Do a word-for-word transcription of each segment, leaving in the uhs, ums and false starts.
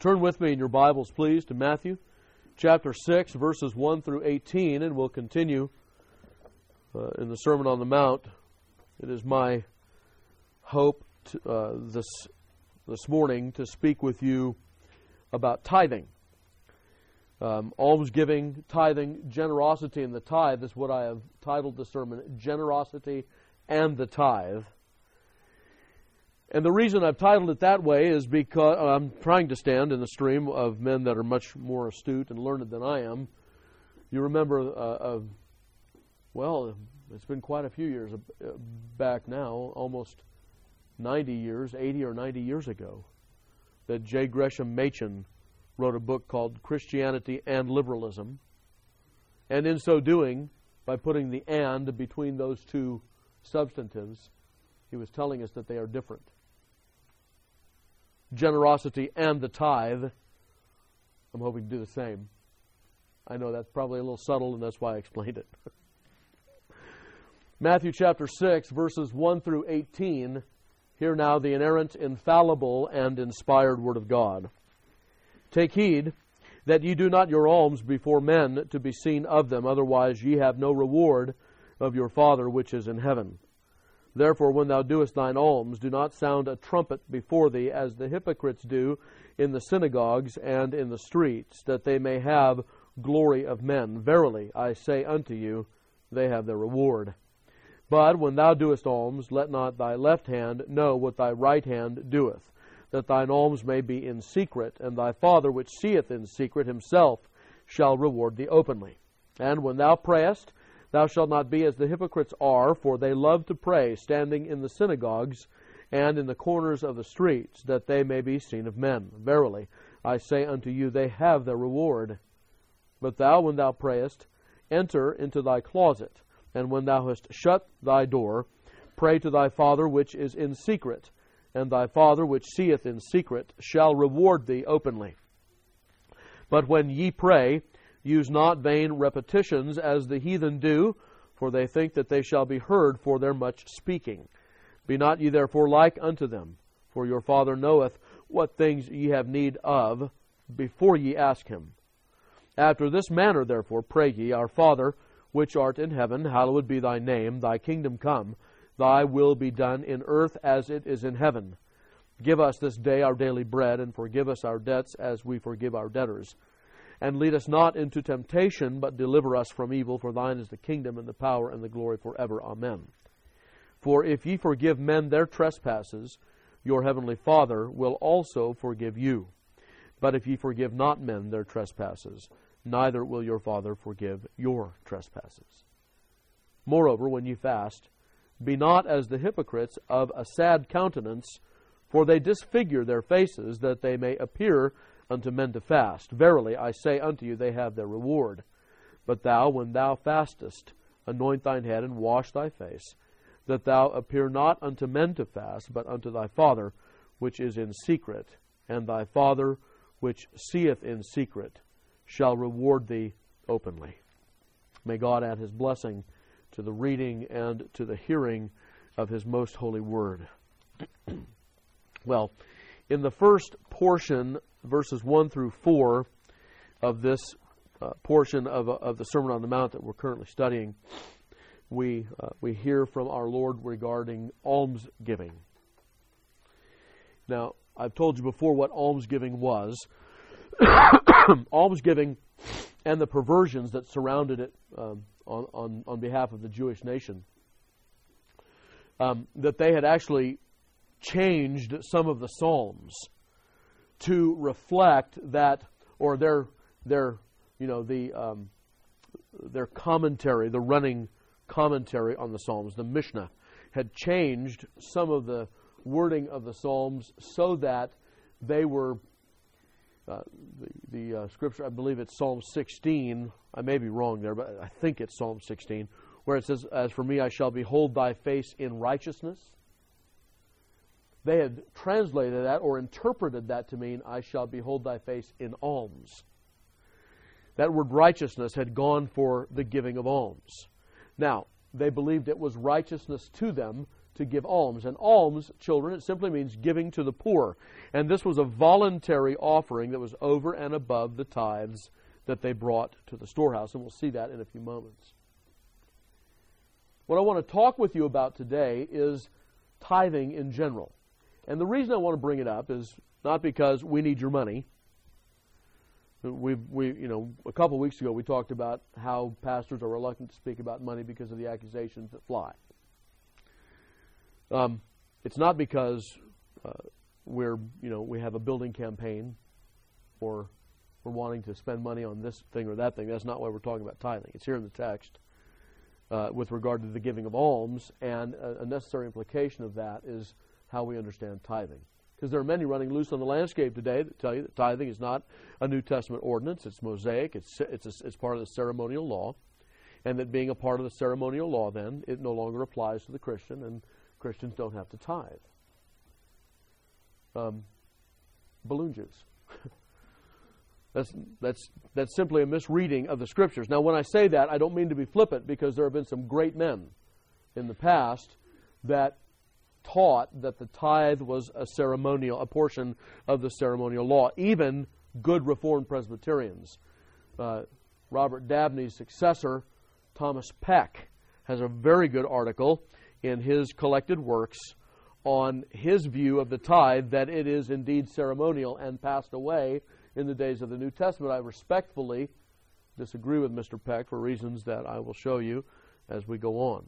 Turn with me in your Bibles, please, to Matthew chapter six, verses one through eighteen, and we'll continue uh, in the Sermon on the Mount. It is my hope to, uh, this this morning to speak with you about tithing. Um, almsgiving, tithing, generosity in the tithe is what I have titled the sermon, Generosity and the Tithe. And the reason I've titled it that way is because I'm trying to stand in the stream of men that are much more astute and learned than I am. You remember, uh, uh, well, it's been quite a few years back now, almost ninety years, eighty or ninety years ago, that J. Gresham Machen wrote a book called Christianity and Liberalism. And in so doing, by putting the and between those two substantives, he was telling us that they are different. Generosity and the tithe. I'm hoping to do the same. I know that's probably a little subtle, and that's why I explained it. Matthew chapter six, verses one through eighteen. Hear now the inerrant, infallible, and inspired Word of God. Take heed that ye do not your alms before men to be seen of them, otherwise ye have no reward of your Father which is in heaven. Therefore, when thou doest thine alms, do not sound a trumpet before thee, as the hypocrites do in the synagogues and in the streets, that they may have glory of men. Verily, I say unto you, they have their reward. But when thou doest alms, let not thy left hand know what thy right hand doeth, that thine alms may be in secret, and thy Father which seeth in secret himself shall reward thee openly. And when thou prayest, thou shalt not be as the hypocrites are, for they love to pray, standing in the synagogues and in the corners of the streets, that they may be seen of men. Verily, I say unto you, they have their reward. But thou, when thou prayest, enter into thy closet, and when thou hast shut thy door, pray to thy Father which is in secret, and thy Father which seeth in secret shall reward thee openly. But when ye pray, use not vain repetitions as the heathen do, for they think that they shall be heard for their much speaking. Be not ye therefore like unto them, for your Father knoweth what things ye have need of before ye ask him. After this manner therefore pray ye, Our Father, which art in heaven, hallowed be thy name, thy kingdom come, thy will be done in earth as it is in heaven. Give us this day our daily bread, and forgive us our debts as we forgive our debtors. And lead us not into temptation, but deliver us from evil. For thine is the kingdom, and the power, and the glory forever. Amen. For if ye forgive men their trespasses, your heavenly Father will also forgive you. But if ye forgive not men their trespasses, neither will your Father forgive your trespasses. Moreover, when ye fast, be not as the hypocrites of a sad countenance, for they disfigure their faces, that they may appear unto men to fast. Verily, I say unto you, they have their reward. But thou, when thou fastest, anoint thine head and wash thy face, that thou appear not unto men to fast, but unto thy Father which is in secret, and thy Father which seeth in secret shall reward thee openly. May God add his blessing to the reading and to the hearing of his most holy word. Well, in the first portion, verses one through four of this uh, portion of, uh, of the Sermon on the Mount that we're currently studying, we uh, we hear from our Lord regarding almsgiving. Now, I've told you before what almsgiving was. Almsgiving and the perversions that surrounded it um, on, on, on behalf of the Jewish nation. Um, that they had actually changed some of the Psalms to reflect that, or their their you know the um, their commentary, the running commentary on the Psalms, the Mishnah, had changed some of the wording of the Psalms so that they were uh, the the uh, scripture. I believe it's Psalm sixteen. I may be wrong there, but I think it's Psalm sixteen, where it says, "As for me, I shall behold thy face in righteousness." They had translated that or interpreted that to mean, I shall behold thy face in alms. That word righteousness had gone for the giving of alms. Now, they believed it was righteousness to them to to give alms. And alms, children, it simply means giving to the poor. And this was a voluntary offering that was over and above the tithes that they brought to the storehouse. And we'll see that in a few moments. What I want to talk with you about today is tithing in general. And the reason I want to bring it up is not because we need your money. We, we, you know, a couple of weeks ago we talked about how pastors are reluctant to speak about money because of the accusations that fly. Um, it's not because uh, we're, you know, we have a building campaign or we're wanting to spend money on this thing or that thing. That's not why we're talking about tithing. It's here in the text uh, with regard to the giving of alms, and a, a necessary implication of that is how we understand tithing. Because there are many running loose on the landscape today that tell you that tithing is not a New Testament ordinance. It's Mosaic. It's it's a, it's part of the ceremonial law, and that being a part of the ceremonial law, then it no longer applies to the Christian, and Christians don't have to tithe. Um, balloon juice. that's that's that's simply a misreading of the Scriptures. Now, when I say that, I don't mean to be flippant, because there have been some great men in the past that taught that the tithe was a ceremonial, a portion of the ceremonial law. Even good Reformed Presbyterians. Uh, Robert Dabney's successor, Thomas Peck, has a very good article in his collected works on his view of the tithe, that it is indeed ceremonial and passed away in the days of the New Testament. I respectfully disagree with Mister Peck for reasons that I will show you as we go on.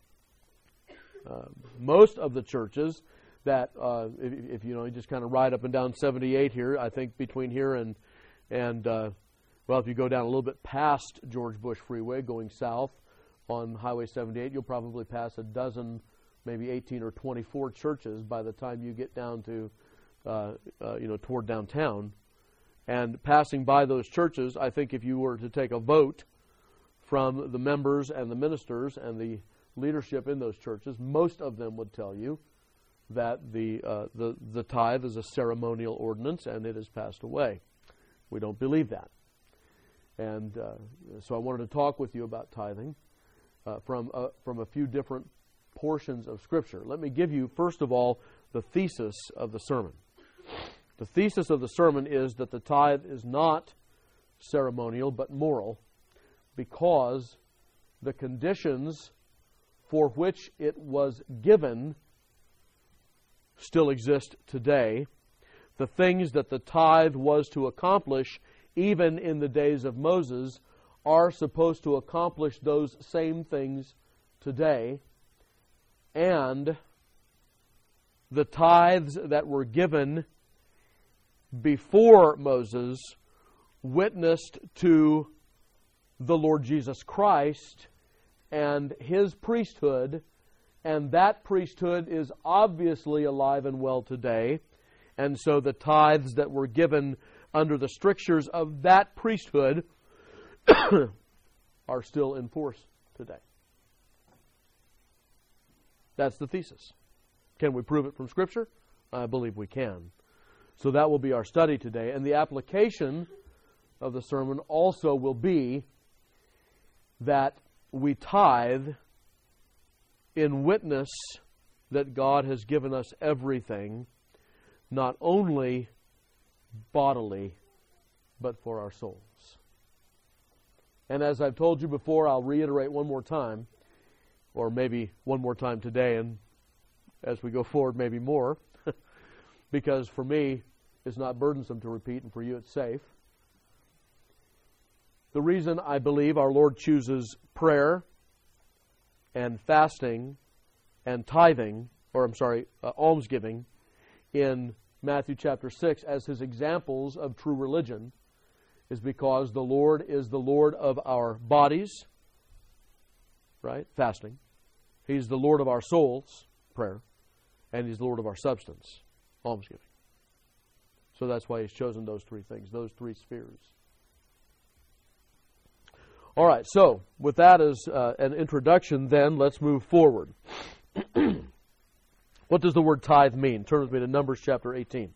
Uh, most of the churches that, uh, if, if you know, you just kind of ride up and down seventy-eight here, I think between here and, and uh, well, if you go down a little bit past George Bush Freeway going south on Highway seventy-eight, you'll probably pass a dozen, maybe eighteen or twenty-four churches by the time you get down to, uh, uh, you know, toward downtown. And passing by those churches, I think if you were to take a vote from the members and the ministers and the leadership in those churches, most of them would tell you that the uh, the the tithe is a ceremonial ordinance and it has passed away. We don't believe that, and uh, so I wanted to talk with you about tithing uh, from uh, from a few different portions of Scripture. Let me give you first of all the thesis of the sermon. The thesis of the sermon is that the tithe is not ceremonial but moral, because the conditions for which it was given still exist today. The things that the tithe was to accomplish, even in the days of Moses, are supposed to accomplish those same things today. And the tithes that were given before Moses witnessed to the Lord Jesus Christ and His priesthood, and that priesthood is obviously alive and well today. And so the tithes that were given under the strictures of that priesthood are still in force today. That's the thesis. Can we prove it from Scripture? I believe we can. So that will be our study today. And the application of the sermon also will be that we tithe in witness that God has given us everything, not only bodily, but for our souls. And as I've told you before, I'll reiterate one more time, or maybe one more time today, and as we go forward, maybe more, because for me, it's not burdensome to repeat, and for you, it's safe. The reason I believe our Lord chooses prayer and fasting and tithing, or I'm sorry, uh, almsgiving in Matthew chapter six as His examples of true religion is because the Lord is the Lord of our bodies, right? Fasting. He's the Lord of our souls, prayer, and He's the Lord of our substance, almsgiving. So that's why He's chosen those three things, those three spheres. All right, so with that as uh, an introduction, then let's move forward. What does the word tithe mean? Turn with me to Numbers chapter eighteen.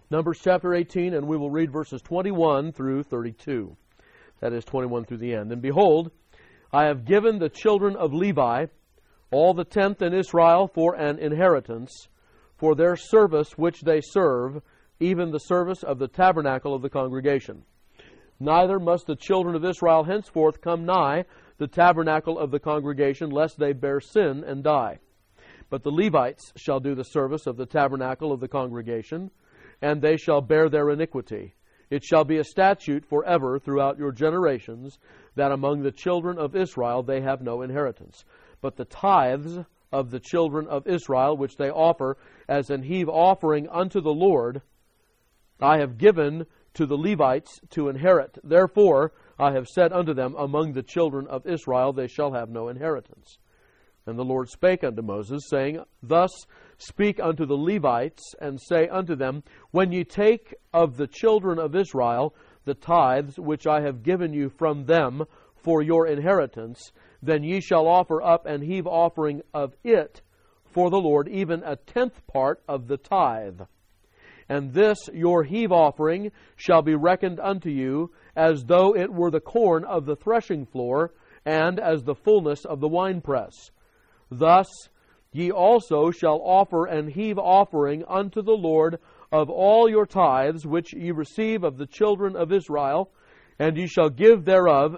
Numbers chapter eighteen, and we will read verses twenty-one through thirty-two. That is twenty-one through the end. And behold, I have given the children of Levi all the tenth in Israel for an inheritance, for their service which they serve, even the service of the tabernacle of the congregation. Neither must the children of Israel henceforth come nigh the tabernacle of the congregation, lest they bear sin and die. But the Levites shall do the service of the tabernacle of the congregation, and they shall bear their iniquity. It shall be a statute forever throughout your generations, that among the children of Israel they have no inheritance. But the tithes of the children of Israel, which they offer as an heave offering unto the Lord, I have given to the Levites to inherit. Therefore I have said unto them, among the children of Israel they shall have no inheritance. And the Lord spake unto Moses, saying, Thus speak unto the Levites, and say unto them, When ye take of the children of Israel the tithes which I have given you from them for your inheritance, then ye shall offer up an heave offering of it for the Lord, even a tenth part of the tithe. And this your heave offering shall be reckoned unto you as though it were the corn of the threshing floor, and as the fullness of the winepress. Thus ye also shall offer an heave offering unto the Lord of all your tithes which ye receive of the children of Israel, and ye shall give thereof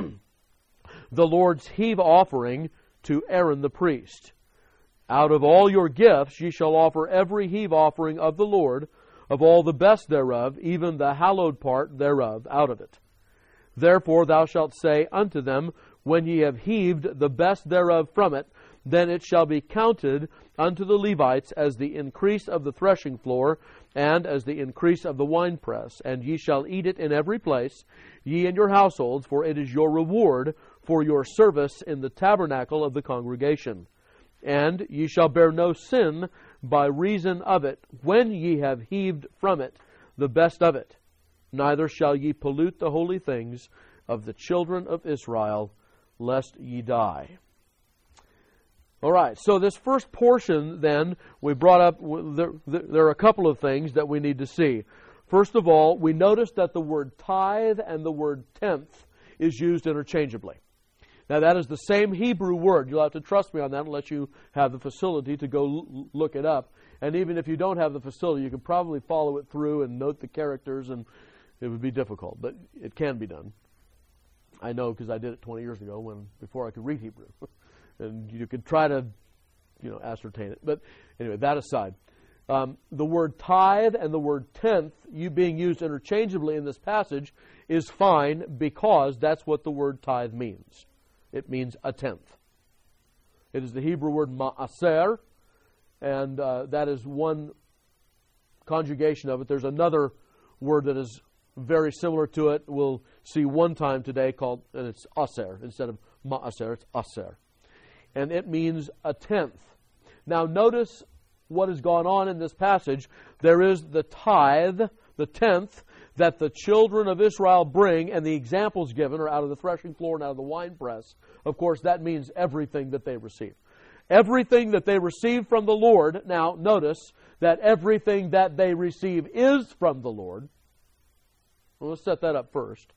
the Lord's heave offering to Aaron the priest. Out of all your gifts ye shall offer every heave offering of the Lord, of all the best thereof, even the hallowed part thereof, out of it. Therefore thou shalt say unto them, When ye have heaved the best thereof from it, then it shall be counted unto the Levites as the increase of the threshing floor, and as the increase of the winepress. And ye shall eat it in every place, ye and your households, for it is your reward for your service in the tabernacle of the congregation. And ye shall bear no sin by reason of it, when ye have heaved from it the best of it. Neither shall ye pollute the holy things of the children of Israel, lest ye die. All right, so this first portion then, we brought up, there, there are a couple of things that we need to see. First of all, we notice that the word tithe and the word tenth is used interchangeably. Now that is the same Hebrew word. You'll have to trust me on that unless you have the facility to go l- look it up. And even if you don't have the facility, you can probably follow it through and note the characters, and it would be difficult, but it can be done. I know because I did it twenty years ago when before I could read Hebrew. And you could try to, you know, ascertain it. But anyway, that aside, um, the word tithe and the word tenth, you being used interchangeably in this passage, is fine because that's what the word tithe means. It means a tenth. It is the Hebrew word ma'aser, and uh, that is one conjugation of it. There's another word that is very similar to it. We'll see one time today called, and it's aser. Instead of ma'aser, it's aser. And it means a tenth. Now notice what has gone on in this passage. There is the tithe, the tenth, that the children of Israel bring, and the examples given are out of the threshing floor and out of the winepress. Of course, that means everything that they receive. Everything that they receive from the Lord. Now notice that everything that they receive is from the Lord. Well, let's set that up first.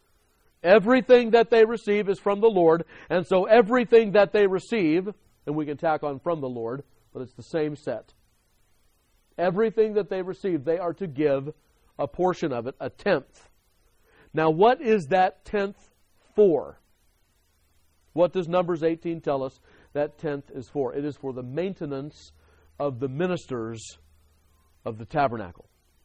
Everything that they receive is from the Lord, and so everything that they receive, and we can tack on from the Lord, but it's the same set. Everything that they receive, they are to give a portion of it, a tenth. Now, what is that tenth for? What does Numbers eighteen tell us that tenth is for? It is for the maintenance of the ministers of the tabernacle,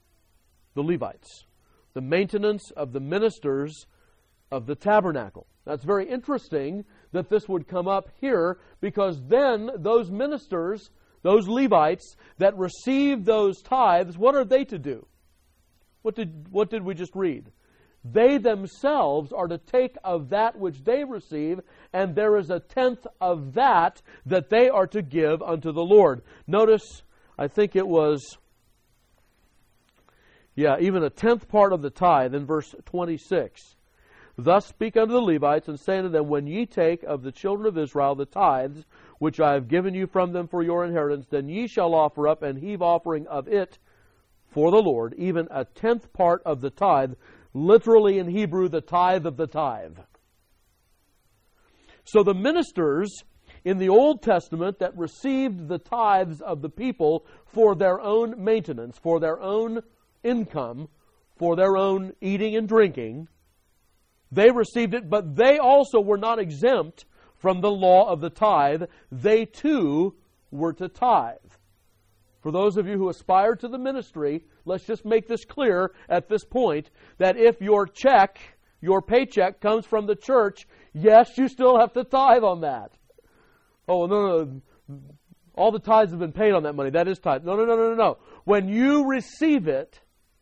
the Levites. The maintenance of the ministers of the tabernacle. That's very interesting that this would come up here, because then those ministers, those Levites that receive those tithes, what are they to do? What did, what did we just read? They themselves are to take of that which they receive, and there is a tenth of that that they are to give unto the Lord. Notice, I think it was, yeah, even a tenth part of the tithe in verse twenty-six. Thus speak unto the Levites, and say unto them, When ye take of the children of Israel the tithes, which I have given you from them for your inheritance, then ye shall offer up an heave offering of it for the Lord, even a tenth part of the tithe, literally in Hebrew, the tithe of the tithe. So the ministers in the Old Testament that received the tithes of the people for their own maintenance, for their own income, for their own eating and drinking, they received it, but they also were not exempt from the law of the tithe. They too were to tithe. For those of you who aspire to the ministry, let's just make this clear at this point, that if your check, your paycheck comes from the church, yes, you still have to tithe on that. Oh, no, no, no. All the tithes have been paid on that money. That is tithe. No, no, no, no, no, no. When you receive it,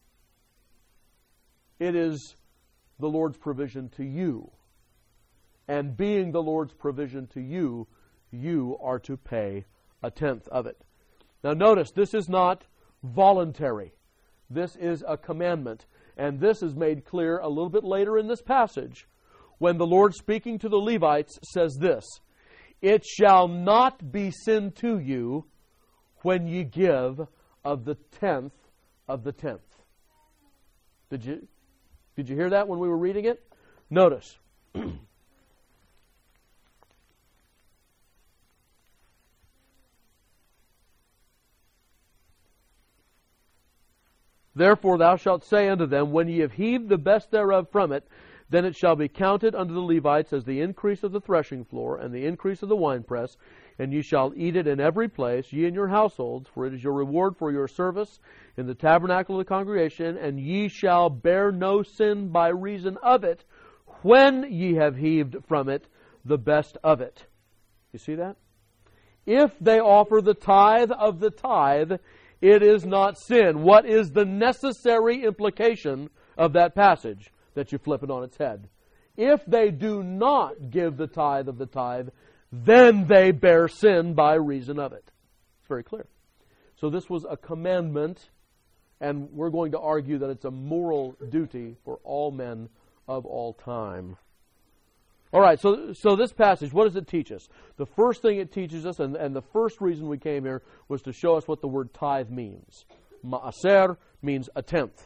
it is the Lord's provision to you. And being the Lord's provision to you, you are to pay a tenth of it. Now notice, this is not voluntary. This is a commandment. And this is made clear a little bit later in this passage, when the Lord, speaking to the Levites, says this, "It shall not be sin to you when ye give of the tenth of the tenth." Did you, did you hear that when we were reading it? Notice. "Therefore thou shalt say unto them, when ye have heaved the best thereof from it, then it shall be counted unto the Levites as the increase of the threshing floor, and the increase of the winepress, and ye shall eat it in every place, ye and your households, for it is your reward for your service in the tabernacle of the congregation, and ye shall bear no sin by reason of it, when ye have heaved from it the best of it." You see that? If they offer the tithe of the tithe, it is not sin. What is the necessary implication of that passage? That you flip it on its head. If they do not give the tithe of the tithe, then they bear sin by reason of it. It's very clear. So this was a commandment, and we're going to argue that it's a moral duty for all men of all time. All right, so so this passage, what does it teach us? The first thing it teaches us, and, and the first reason we came here, was to show us what the word tithe means. Ma'aser means a tenth.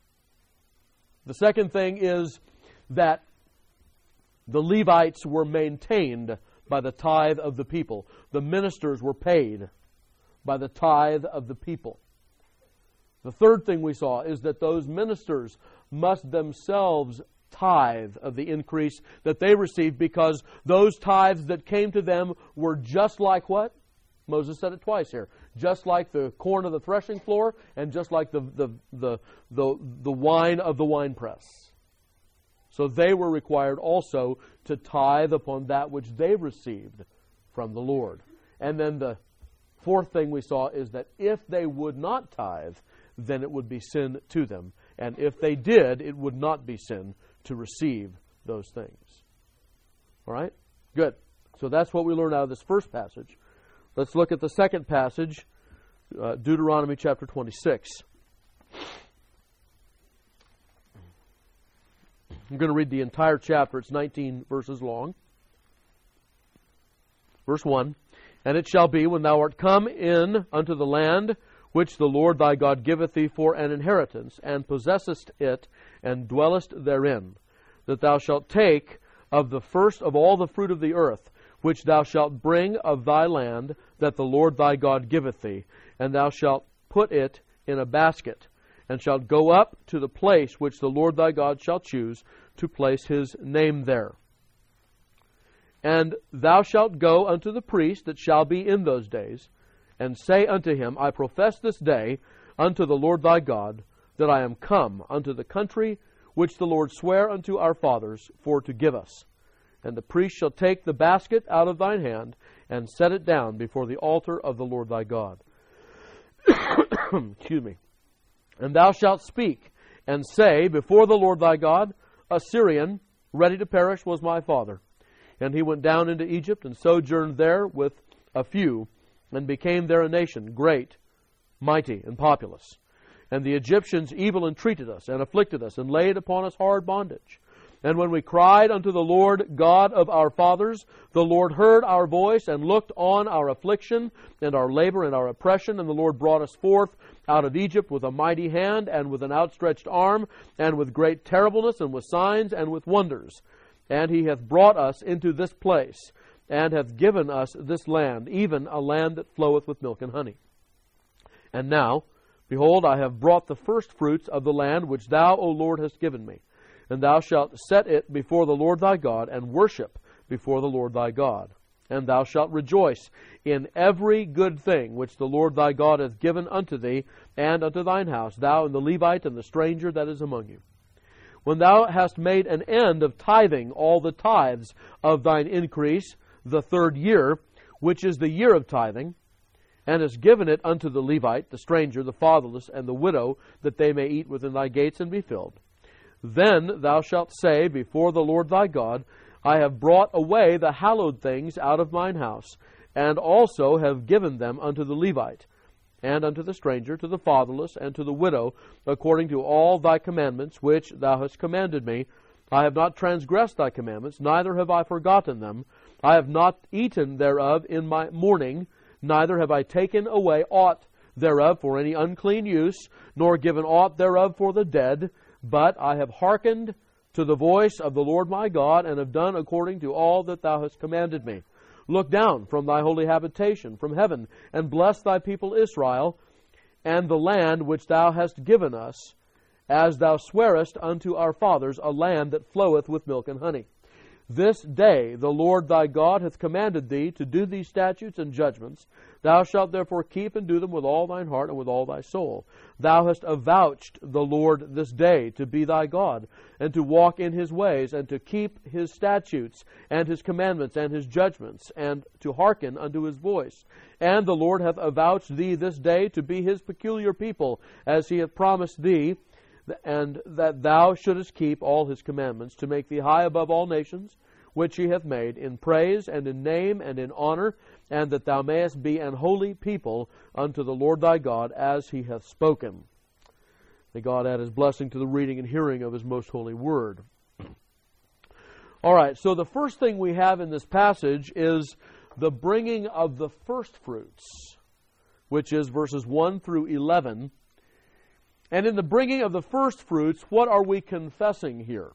The second thing is that the Levites were maintained by the tithe of the people. The ministers were paid by the tithe of the people. The third thing we saw is that those ministers must themselves tithe of the increase that they received, because those tithes that came to them were just like what? Moses said it twice here. Just like the corn of the threshing floor, and just like the, the, the, the, the wine of the winepress. So they were required also to tithe upon that which they received from the Lord. And then the fourth thing we saw is that if they would not tithe, then it would be sin to them. And if they did, it would not be sin to receive those things. All right? Good. So that's what we learned out of this first passage. Let's look at the second passage, uh, Deuteronomy chapter twenty-six. I'm going to read the entire chapter. It's nineteen verses long. Verse one, "And it shall be, when thou art come in unto the land which the Lord thy God giveth thee for an inheritance, and possessest it, and dwellest therein, that thou shalt take of the first of all the fruit of the earth, which thou shalt bring of thy land, that the Lord thy God giveth thee, and thou shalt put it in a basket, and shalt go up to the place which the Lord thy God shall choose to place his name there. And thou shalt go unto the priest that shall be in those days, and say unto him, I profess this day unto the Lord thy God, that I am come unto the country which the Lord sware unto our fathers for to give us. And the priest shall take the basket out of thine hand, and set it down before the altar of the Lord thy God. Excuse me. And thou shalt speak, and say before the Lord thy God, a Syrian, ready to perish, was my father. And he went down into Egypt, and sojourned there with a few, and became there a nation, great, mighty, and populous. And the Egyptians evil entreated us, and afflicted us, and laid upon us hard bondage. And when we cried unto the Lord God of our fathers, the Lord heard our voice and looked on our affliction and our labor and our oppression. And the Lord brought us forth out of Egypt with a mighty hand and with an outstretched arm and with great terribleness and with signs and with wonders. And He hath brought us into this place and hath given us this land, even a land that floweth with milk and honey. And now, behold, I have brought the firstfruits of the land which Thou, O Lord, hast given me. And thou shalt set it before the Lord thy God, and worship before the Lord thy God. And thou shalt rejoice in every good thing which the Lord thy God hath given unto thee, and unto thine house, thou and the Levite and the stranger that is among you. When thou hast made an end of tithing all the tithes of thine increase, the third year, which is the year of tithing, and hast given it unto the Levite, the stranger, the fatherless, and the widow, that they may eat within thy gates and be filled, then thou shalt say before the Lord thy God, I have brought away the hallowed things out of mine house, and also have given them unto the Levite, and unto the stranger, to the fatherless, and to the widow, according to all thy commandments which thou hast commanded me. I have not transgressed thy commandments, neither have I forgotten them. I have not eaten thereof in my mourning, neither have I taken away aught thereof for any unclean use, nor given aught thereof for the dead, but I have hearkened to the voice of the Lord my God, and have done according to all that thou hast commanded me. Look down from thy holy habitation, from heaven, and bless thy people Israel, and the land which thou hast given us, as thou swarest unto our fathers, a land that floweth with milk and honey. This day the Lord thy God hath commanded thee to do these statutes and judgments. Thou shalt therefore keep and do them with all thine heart and with all thy soul. Thou hast avouched the Lord this day to be thy God, and to walk in His ways, and to keep His statutes, and His commandments, and His judgments, and to hearken unto His voice. And the Lord hath avouched thee this day to be His peculiar people, as He hath promised thee, and that thou shouldest keep all His commandments, to make thee high above all nations, which He hath made, in praise and in name and in honor, and that thou mayest be an holy people unto the Lord thy God, as He hath spoken. May God add His blessing to the reading and hearing of His most holy word. All right, so the first thing we have in this passage is the bringing of the first fruits, which is verses one through eleven. And in the bringing of the first fruits, what are we confessing here?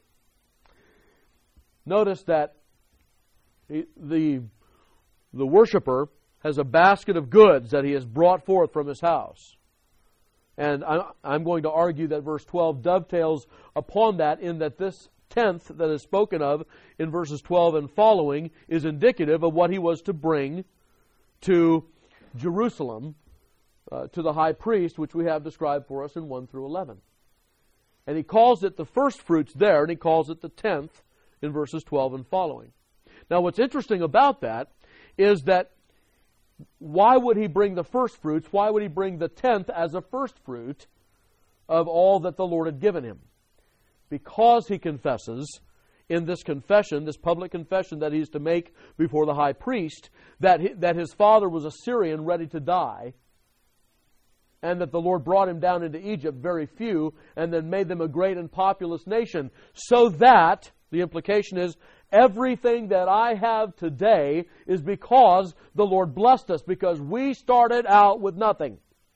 Notice that the, the, the worshiper has a basket of goods that he has brought forth from his house. And I'm, I'm going to argue that verse twelve dovetails upon that, in that this tenth that is spoken of in verses twelve and following is indicative of what he was to bring to Jerusalem, uh, to the high priest, which we have described for us in one through eleven. And he calls it the first fruits there, and he calls it the tenth in verses twelve and following. Now, what's interesting about that is that why would he bring the first fruits? Why would he bring the tenth as a first fruit of all that the Lord had given him? Because he confesses in this confession, this public confession that he's to make before the high priest, that, he, that his father was a Syrian ready to die, and that the Lord brought him down into Egypt, very few, and then made them a great and populous nation, so that, the implication is, everything that I have today is because the Lord blessed us, because we started out with nothing.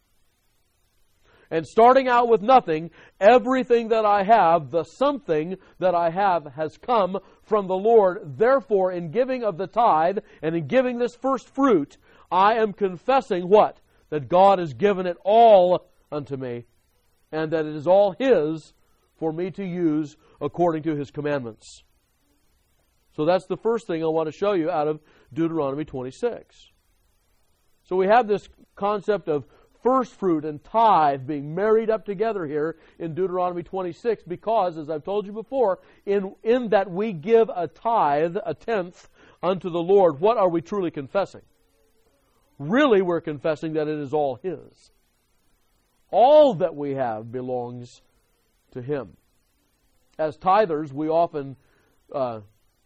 And starting out with nothing, everything that I have, the something that I have, has come from the Lord. Therefore, in giving of the tithe and in giving this first fruit, I am confessing what? That God has given it all unto me, and that it is all His for me to use according to His commandments. So that's the first thing I want to show you out of Deuteronomy twenty-six. So we have this concept of first fruit and tithe being married up together here in Deuteronomy twenty-six, because, as I've told you before, in, in that we give a tithe, a tenth, unto the Lord, what are we truly confessing? Really, we're confessing that it is all His. All that we have belongs to Him. As tithers, we often uh,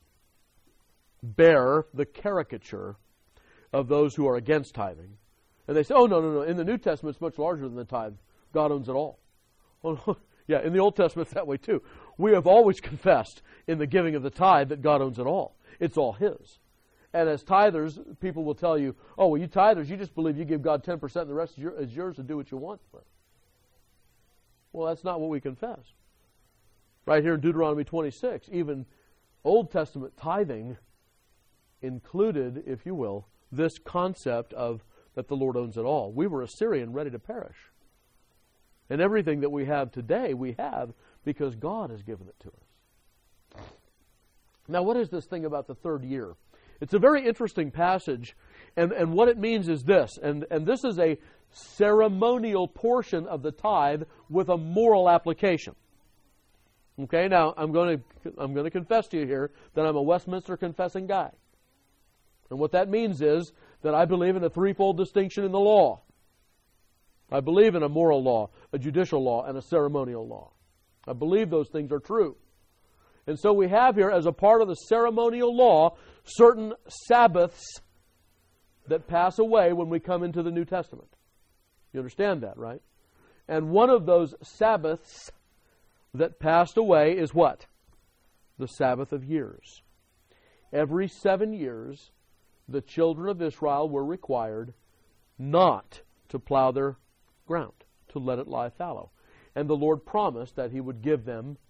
bear the caricature of those who are against tithing. And they say, oh, no, no, no, in the New Testament it's much larger than the tithe. God owns it all. Oh, no. Yeah, in the Old Testament it's that way too. We have always confessed in the giving of the tithe that God owns it all. It's all His. And as tithers, people will tell you, oh, well, you tithers, you just believe you give God ten percent and the rest is, your, is yours to do what you want with. Well, that's not what we confess. Right here in Deuteronomy twenty-six, even Old Testament tithing included, if you will, this concept of that the Lord owns it all. We were Assyrian, ready to perish. And everything that we have today, we have because God has given it to us. Now, what is this thing about the third year? It's a very interesting passage, and, and what it means is this, and, and this is a ceremonial portion of the tithe with a moral application. Okay, now I'm going to I'm going to confess to you here that I'm a Westminster confessing guy. And what that means is that I believe in a threefold distinction in the law. I believe in a moral law, a judicial law, and a ceremonial law. I believe those things are true. And so we have here, as a part of the ceremonial law, certain Sabbaths that pass away when we come into the New Testament. You understand that, right? And one of those Sabbaths that passed away is what? The Sabbath of years. Every seven years, the children of Israel were required not to plow their ground, to let it lie fallow. And the Lord promised that He would give them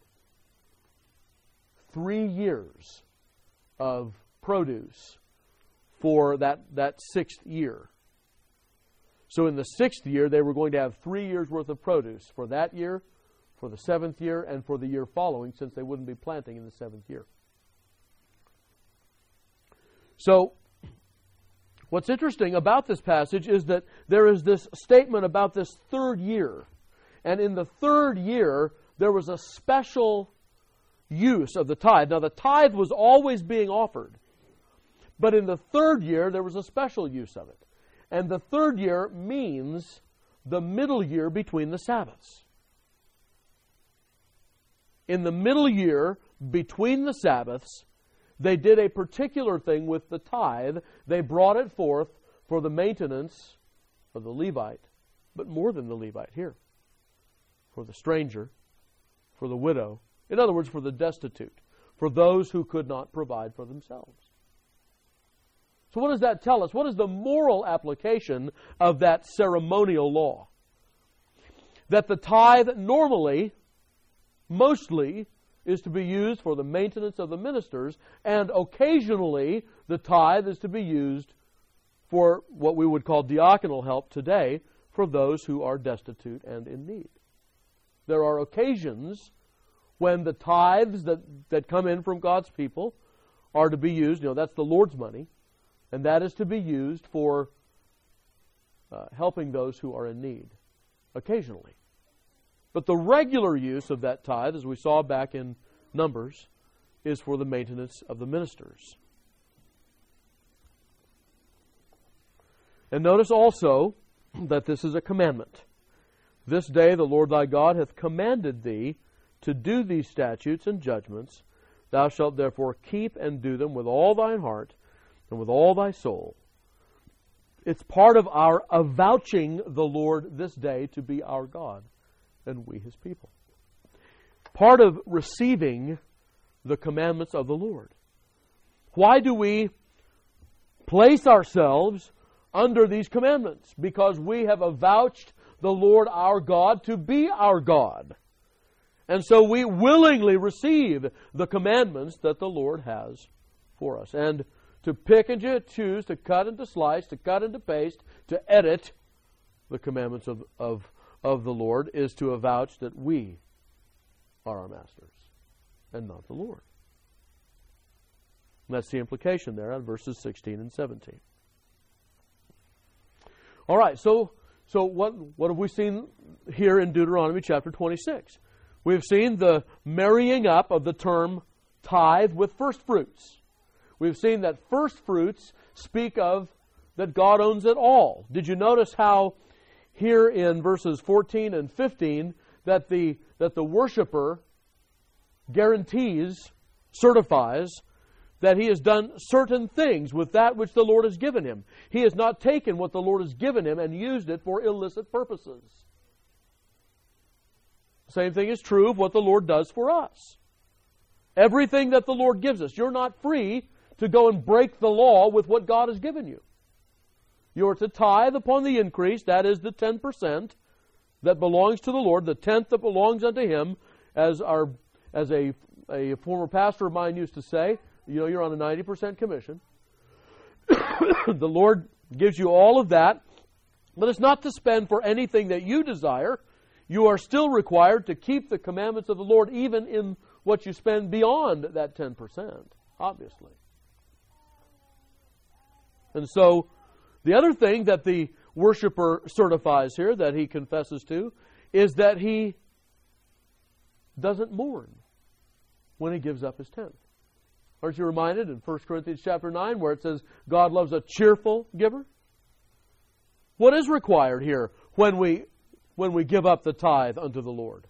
three years of produce for that, that sixth year. So in the sixth year, they were going to have three years' worth of produce for that year, for the seventh year, and for the year following, since they wouldn't be planting in the seventh year. So, what's interesting about this passage is that there is this statement about this third year. And in the third year, there was a special use of the tithe. Now, the tithe was always being offered. But in the third year, there was a special use of it. And the third year means the middle year between the Sabbaths. In the middle year between the Sabbaths, they did a particular thing with the tithe. They brought it forth for the maintenance of the Levite, but more than the Levite here, for the stranger, for the widow, in other words, for the destitute, for those who could not provide for themselves. So what does that tell us? What is the moral application of that ceremonial law? That the tithe normally, mostly, is to be used for the maintenance of the ministers, and occasionally the tithe is to be used for what we would call diaconal help today, for those who are destitute and in need. There are occasions when the tithes that, that come in from God's people are to be used, you know, that's the Lord's money, and that is to be used for uh, helping those who are in need, occasionally. But the regular use of that tithe, as we saw back in Numbers, is for the maintenance of the ministers. And notice also that this is a commandment. This day the Lord thy God hath commanded thee to do these statutes and judgments. Thou shalt therefore keep and do them with all thine heart and with all thy soul. It's part of our avouching the Lord this day to be our God, and we His people. Part of receiving the commandments of the Lord. Why do we place ourselves under these commandments? Because we have avouched the Lord our God to be our God. And so we willingly receive the commandments that the Lord has for us. And to pick and to choose, to cut and to slice, to cut and to paste, to edit the commandments of, of, of the Lord is to avouch that we are our masters and not the Lord. And that's the implication there on verses sixteen and seventeen. All right, so so what what have we seen here in Deuteronomy chapter twenty-six? We've seen the marrying up of the term tithe with first fruits. We've seen that first fruits speak of that God owns it all. Did you notice how here in verses fourteen and fifteen that the that the worshiper guarantees, certifies that he has done certain things with that which the Lord has given him. He has not taken what the Lord has given him and used it for illicit purposes. Same thing is true of what the Lord does for us. Everything that the Lord gives us. You're not free to go and break the law with what God has given you. You are to tithe upon the increase, that is the ten percent that belongs to the Lord, the tenth that belongs unto Him, as our as a, a former pastor of mine used to say, you know, you're on a ninety percent commission. The Lord gives you all of that, but it's not to spend for anything that you desire. You are still required to keep the commandments of the Lord even in what you spend beyond that ten percent, obviously. And so, the other thing that the worshiper certifies here, that he confesses to, is that he doesn't mourn when he gives up his tenth. Aren't you reminded in First Corinthians chapter nine where it says God loves a cheerful giver? What is required here when we when we give up the tithe unto the Lord?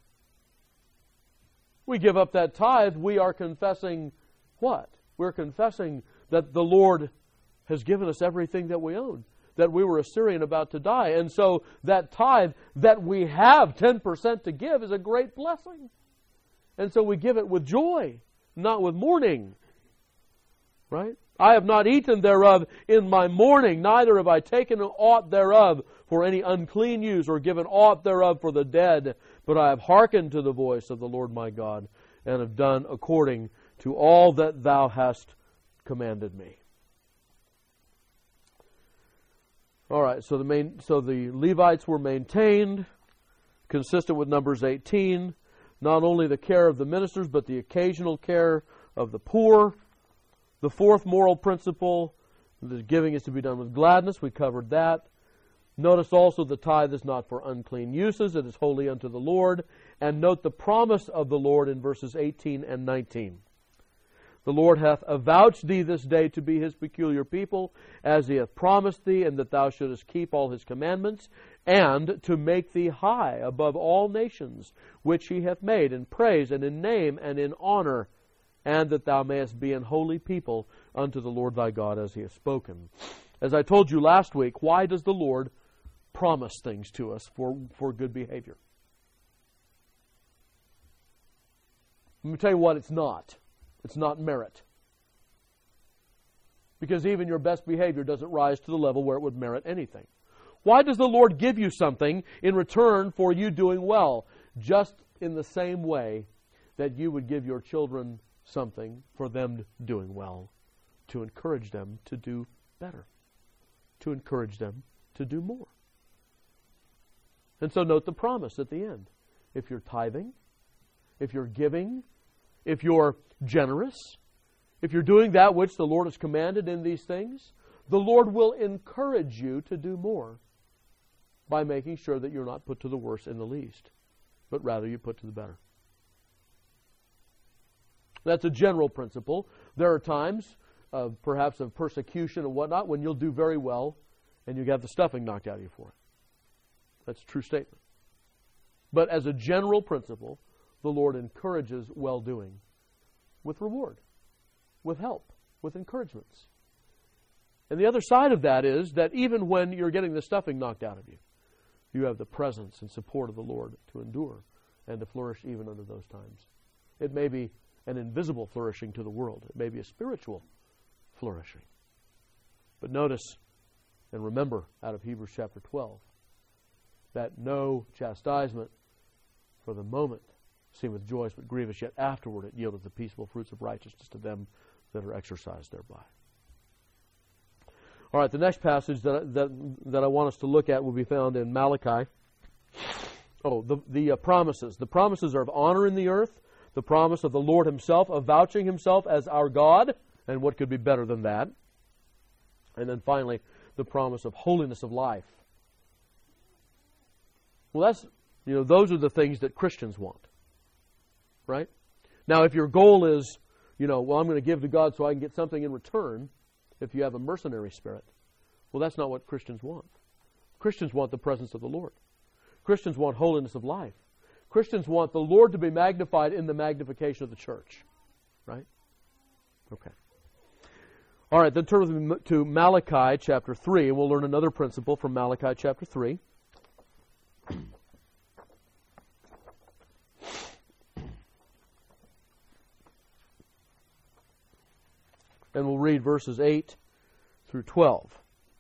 We give up that tithe, we are confessing what? We're confessing that the Lord has given us everything that we own, that we were a Syrian about to die. And so that tithe that we have ten percent to give is a great blessing. And so we give it with joy, not with mourning. Right? I have not eaten thereof in my mourning, neither have I taken aught thereof for any unclean use, or given aught thereof for the dead, but I have hearkened to the voice of the Lord my God, and have done according to all that thou hast commanded me. All right, so the main, so the Levites were maintained, consistent with Numbers eighteen. Not only the care of the ministers, but the occasional care of the poor. The fourth moral principle, the giving is to be done with gladness. We covered that. Notice also the tithe is not for unclean uses. It is holy unto the Lord. And note the promise of the Lord in verses eighteen and nineteen. The Lord hath avouched thee this day to be His peculiar people, as He hath promised thee, and that thou shouldest keep all His commandments, and to make thee high above all nations, which He hath made in praise and in name and in honor, and that thou mayest be an holy people unto the Lord thy God, as He has spoken. As I told you last week, why does the Lord promise things to us for, for good behavior? Let me tell you what it's not. It's not merit. Because even your best behavior doesn't rise to the level where it would merit anything. Why does the Lord give you something in return for you doing well? Just in the same way that you would give your children something for them doing well, to encourage them to do better, to encourage them to do more. And so note the promise at the end. If you're tithing, if you're giving, if you're generous, if you're doing that which the Lord has commanded in these things, the Lord will encourage you to do more by making sure that you're not put to the worse in the least, but rather you put to the better. That's a general principle. There are times, uh, perhaps of persecution and whatnot, when you'll do very well and you have the stuffing knocked out of you for it. That's a true statement. But as a general principle, the Lord encourages well-doing with reward, with help, with encouragements. And the other side of that is that even when you're getting the stuffing knocked out of you, you have the presence and support of the Lord to endure and to flourish even under those times. It may be an invisible flourishing to the world. It may be a spiritual flourishing. But notice and remember out of Hebrews chapter twelve that no chastisement for the moment seemeth joyous but grievous, yet afterward it yieldeth the peaceable fruits of righteousness to them that are exercised thereby. All right, the next passage that that, that I want us to look at will be found in Malachi. Oh, the, the uh, promises. The promises are of honor in the earth, the promise of the Lord Himself, of vouching Himself as our God, and what could be better than that? And then finally, the promise of holiness of life. Well, that's, you know, those are the things that Christians want. Right? Now, if your goal is, you know, well, I'm going to give to God so I can get something in return, if you have a mercenary spirit, well, that's not what Christians want. Christians want the presence of the Lord. Christians want holiness of life. Christians want the Lord to be magnified in the magnification of the church. Right? Okay. All right, then turn with me to Malachi chapter three, and we'll learn another principle from Malachi chapter three. And we'll read verses eight through twelve.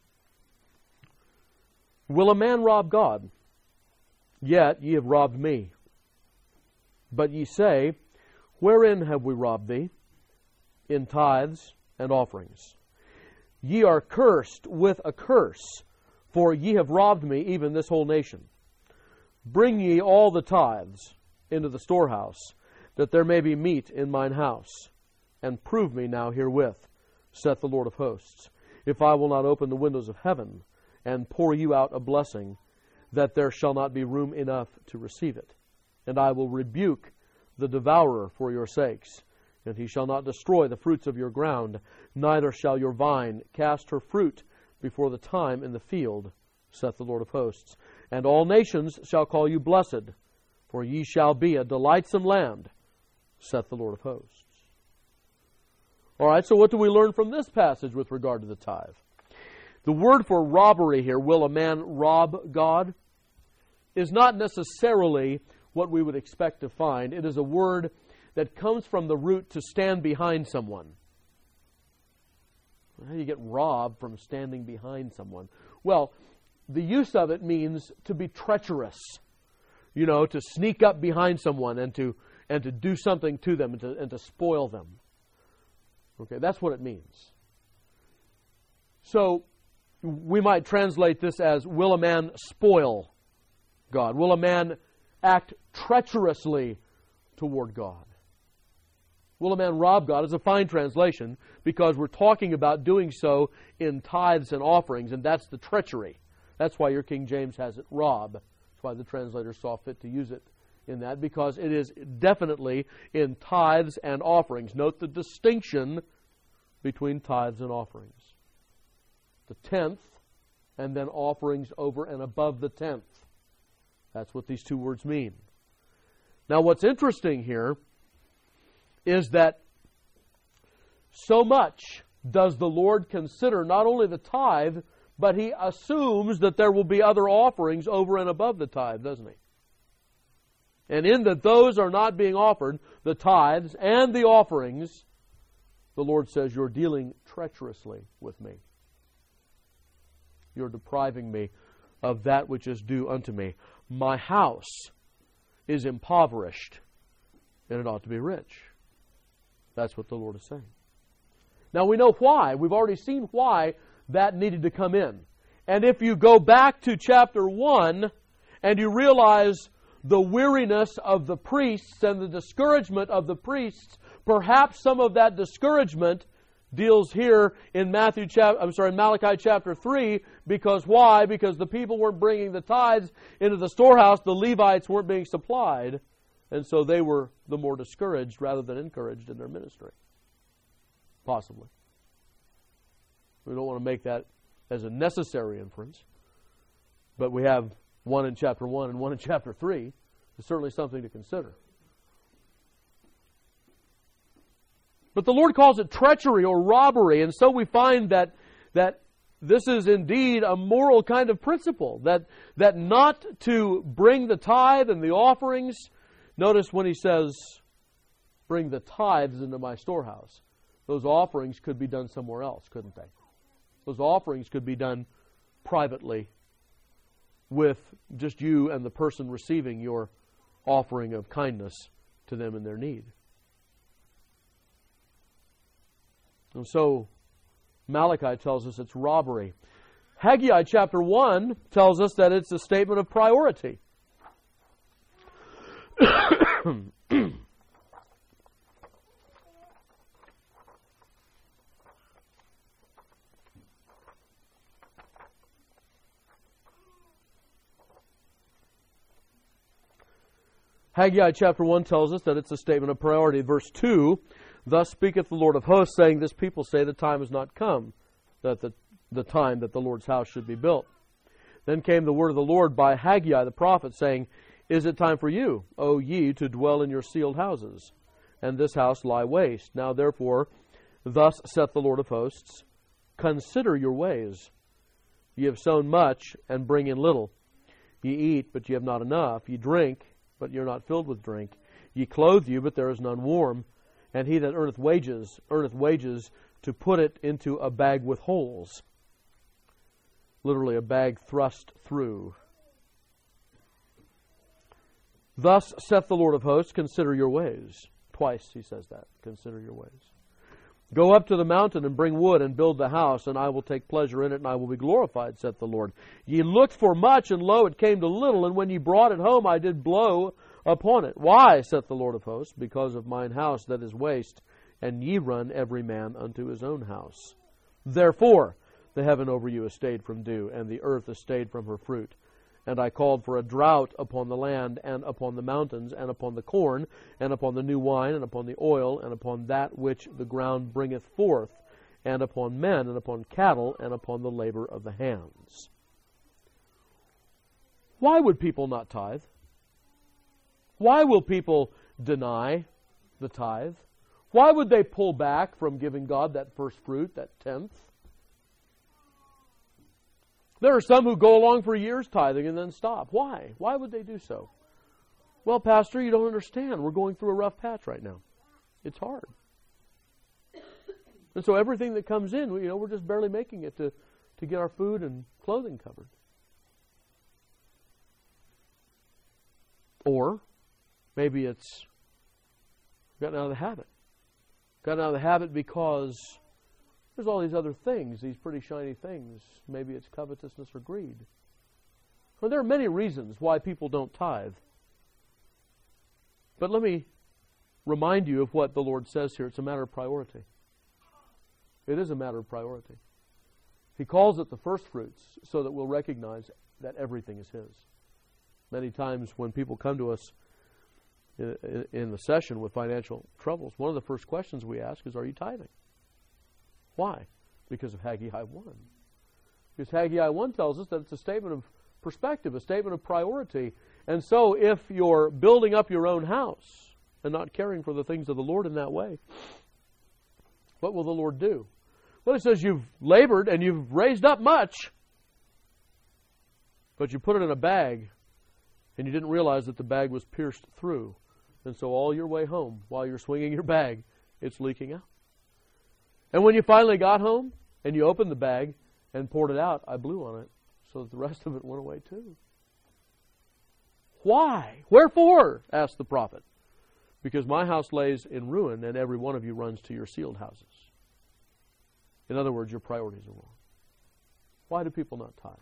Will a man rob God? Yet ye have robbed me. But ye say, Wherein have we robbed thee? In tithes and offerings. Ye are cursed with a curse, for ye have robbed me, even this whole nation. Bring ye all the tithes into the storehouse, that there may be meat in mine house. And prove me now herewith, saith the Lord of hosts, if I will not open the windows of heaven, and pour you out a blessing, that there shall not be room enough to receive it. And I will rebuke the devourer for your sakes, and he shall not destroy the fruits of your ground, neither shall your vine cast her fruit before the time in the field, saith the Lord of hosts. And all nations shall call you blessed, for ye shall be a delightsome land, saith the Lord of hosts. All right, so what do we learn from this passage with regard to the tithe? The word for robbery here, will a man rob God, is not necessarily what we would expect to find. It is a word that comes from the root to stand behind someone. How do you get robbed from standing behind someone? Well, the use of it means to be treacherous. You know, to sneak up behind someone and to and to do something to them and to, and to spoil them. Okay, that's what it means. So, we might translate this as, will a man spoil God? Will a man act treacherously toward God? Will a man rob God is a fine translation because we're talking about doing so in tithes and offerings, and that's the treachery. That's why your King James has it rob. That's why the translator saw fit to use it in that, because it is definitely in tithes and offerings. Note the distinction between tithes and offerings. The tenth, and then offerings over and above the tenth. That's what these two words mean. Now what's interesting here is that so much does the Lord consider not only the tithe, but He assumes that there will be other offerings over and above the tithe, doesn't He? And in that those are not being offered, the tithes and the offerings, the Lord says, you're dealing treacherously with me. You're depriving me of that which is due unto me. My house is impoverished, and it ought to be rich. That's what the Lord is saying. Now we know why. We've already seen why that needed to come in. And if you go back to chapter one and you realize the weariness of the priests and the discouragement of the priests, perhaps some of that discouragement deals here in Matthew chapter, I'm sorry, Malachi chapter three, because why? Because the people weren't bringing the tithes into the storehouse, the Levites weren't being supplied, and so they were the more discouraged rather than encouraged in their ministry. Possibly. We don't want to make that as a necessary inference, but we have one in chapter one and one in chapter three. It's certainly something to consider. But the Lord calls it treachery or robbery, and so we find that that this is indeed a moral kind of principle, that that not to bring the tithe and the offerings. Notice when he says, bring the tithes into my storehouse. Those offerings could be done somewhere else, couldn't they? Those offerings could be done privately with just you and the person receiving your offering of kindness to them in their need. And so Malachi tells us it's robbery. Haggai chapter one tells us that it's a statement of priority. Haggai chapter one tells us that it's a statement of priority. Verse two, thus speaketh the Lord of hosts, saying, this people say the time is not come, that the, the time that the Lord's house should be built. Then came the word of the Lord by Haggai the prophet, saying, is it time for you, O ye, to dwell in your sealed houses, and this house lie waste? Now therefore, thus saith the Lord of hosts, consider your ways. Ye have sown much, and bring in little. Ye eat, but ye have not enough. Ye drink, but ye are not filled with drink. Ye clothe you, but there is none warm. And he that earneth wages, earneth wages to put it into a bag with holes. Literally a bag thrust through. Thus saith the Lord of hosts, consider your ways. Twice he says that. Consider your ways. Go up to the mountain and bring wood and build the house, and I will take pleasure in it, and I will be glorified, saith the Lord. Ye looked for much, and lo, it came to little, and when ye brought it home, I did blow upon it. Why, saith the Lord of hosts? Because of mine house that is waste, and ye run every man unto his own house. Therefore the heaven over you is stayed from dew, and the earth is stayed from her fruit. And I called for a drought upon the land, and upon the mountains, and upon the corn, and upon the new wine, and upon the oil, and upon that which the ground bringeth forth, and upon men, and upon cattle, and upon the labor of the hands. Why would people not tithe? Why will people deny the tithe? Why would they pull back from giving God that first fruit, that tenth? There are some who go along for years tithing and then stop. Why? Why would they do so? Well, Pastor, you don't understand. We're going through a rough patch right now. It's hard. And so everything that comes in, you know, we're just barely making it to, to get our food and clothing covered. Or maybe it's gotten out of the habit. Gotten out of the habit because there's all these other things, these pretty shiny things. Maybe it's covetousness or greed. Well, there are many reasons why people don't tithe. But let me remind you of what the Lord says here. It's a matter of priority. It is a matter of priority. He calls it the first fruits so that we'll recognize that everything is His. Many times when people come to us in, in the session with financial troubles, one of the first questions we ask is, are you tithing? Why? Because of Haggai one. Because Haggai one tells us that it's a statement of perspective, a statement of priority. And so if you're building up your own house and not caring for the things of the Lord in that way, what will the Lord do? Well, it says you've labored and you've raised up much, but you put it in a bag and you didn't realize that the bag was pierced through. And so all your way home, while you're swinging your bag, it's leaking out. And when you finally got home and you opened the bag and poured it out, I blew on it so that the rest of it went away too. Why? Wherefore? Asked the prophet. Because my house lays in ruin and every one of you runs to your sealed houses. In other words, your priorities are wrong. Why do people not tithe?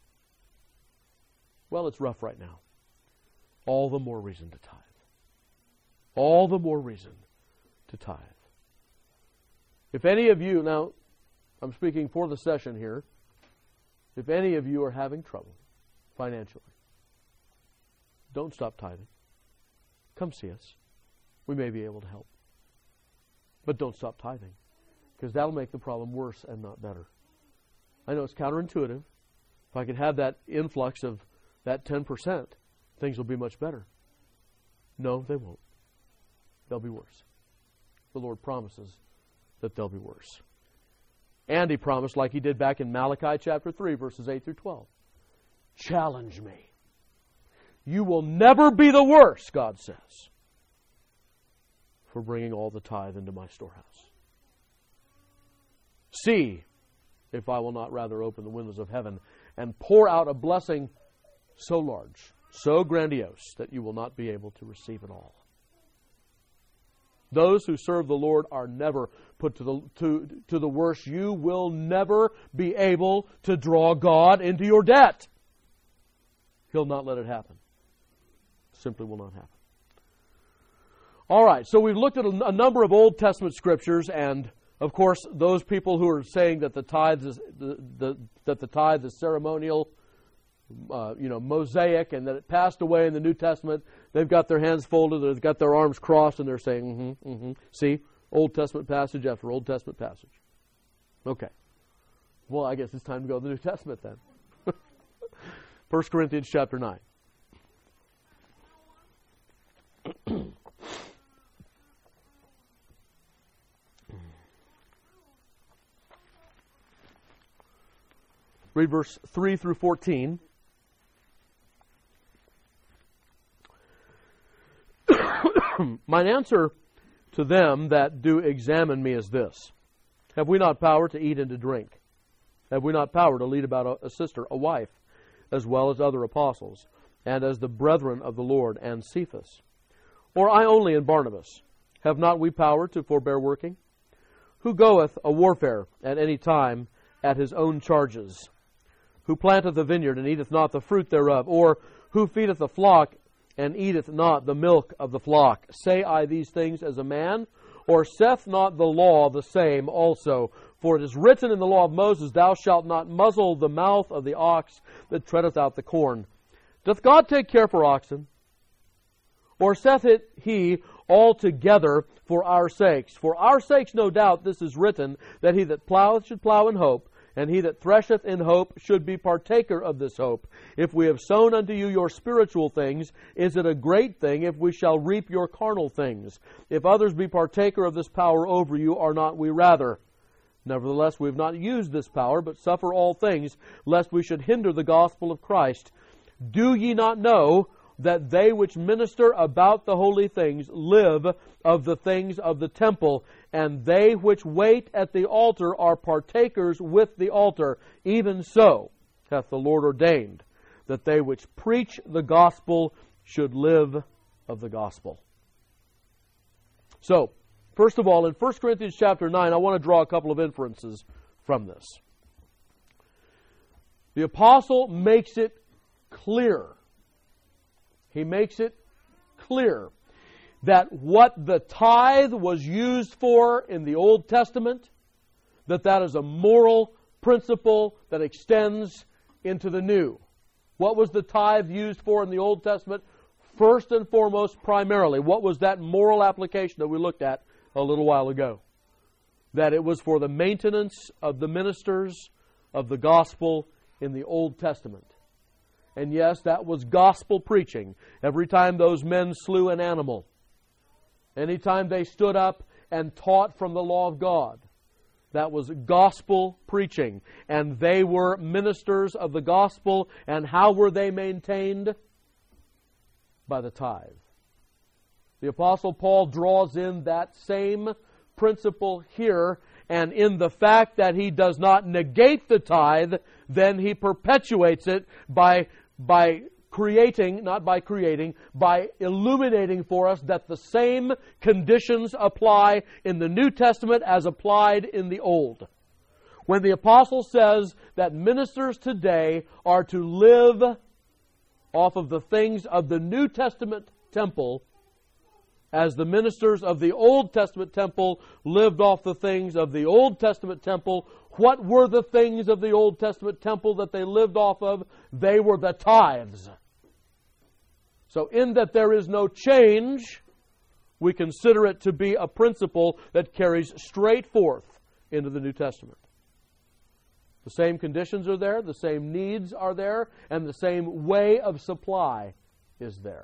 Well, it's rough right now. All the more reason to tithe. All the more reason to tithe. If any of you, now I'm speaking for the session here, if any of you are having trouble financially, don't stop tithing. Come see us. We may be able to help. But don't stop tithing, because that'll make the problem worse and not better. I know it's counterintuitive. If I could have that influx of that ten percent, things will be much better. No, they won't. They'll be worse. The Lord promises that they'll be worse. And He promised, like He did back in Malachi chapter three, verses eight through twelve, challenge me. You will never be the worse, God says, for bringing all the tithe into my storehouse. See if I will not rather open the windows of heaven and pour out a blessing so large, so grandiose, that you will not be able to receive it all. Those who serve the Lord are never put to the, to, to the worse. You will never be able to draw God into your debt. He'll not let it happen. Simply will not happen. All right, so we've looked at a, a number of Old Testament scriptures, and of course, those people who are saying that the tithe is the, the that the tithe is ceremonial, uh, you know, Mosaic, and that it passed away in the New Testament, they've got their hands folded, they've got their arms crossed, and they're saying, mm-hmm, mm-hmm. See, Old Testament passage after Old Testament passage. Okay. Well, I guess it's time to go to the New Testament then. First Corinthians chapter nine. Read verse three through fourteen. Mine answer to them that do examine me is this: Have we not power to eat and to drink? Have we not power to lead about a, a sister, a wife, as well as other apostles, and as the brethren of the Lord and Cephas? Or I only and Barnabas? Have not we power to forbear working? Who goeth a warfare at any time at his own charges? Who planteth a vineyard and eateth not the fruit thereof? Or who feedeth a flock and eateth not the milk of the flock? Say I these things as a man? Or saith not the law the same also? For it is written in the law of Moses, Thou shalt not muzzle the mouth of the ox that treadeth out the corn. Doth God take care for oxen? Or saith it he altogether for our sakes? For our sakes, no doubt, this is written, that he that ploweth should plow in hope, and he that thresheth in hope should be partaker of this hope. If we have sown unto you your spiritual things, is it a great thing if we shall reap your carnal things? If others be partaker of this power over you, are not we rather? Nevertheless, we have not used this power, but suffer all things, lest we should hinder the gospel of Christ. Do ye not know that they which minister about the holy things live of the things of the temple, and they which wait at the altar are partakers with the altar? Even so hath the Lord ordained that they which preach the gospel should live of the gospel. So, first of all, in First Corinthians chapter nine, I want to draw a couple of inferences from this. The apostle makes it clear. He makes it clear that what the tithe was used for in the Old Testament, that that is a moral principle that extends into the New. What was the tithe used for in the Old Testament? First and foremost, primarily, what was that moral application that we looked at a little while ago? That it was for the maintenance of the ministers of the gospel in the Old Testament. And yes, that was gospel preaching. Every time those men slew an animal, anytime they stood up and taught from the law of God, that was gospel preaching. And they were ministers of the gospel. And how were they maintained? By the tithe. The Apostle Paul draws in that same principle here, and in the fact that he does not negate the tithe, then he perpetuates it by, by creating, not by creating, by illuminating for us that the same conditions apply in the New Testament as applied in the Old. When the Apostle says that ministers today are to live off of the things of the New Testament temple, as the ministers of the Old Testament temple lived off the things of the Old Testament temple, what were the things of the Old Testament temple that they lived off of? They were the tithes. So in that there is no change, we consider it to be a principle that carries straight forth into the New Testament. The same conditions are there, the same needs are there, and the same way of supply is there.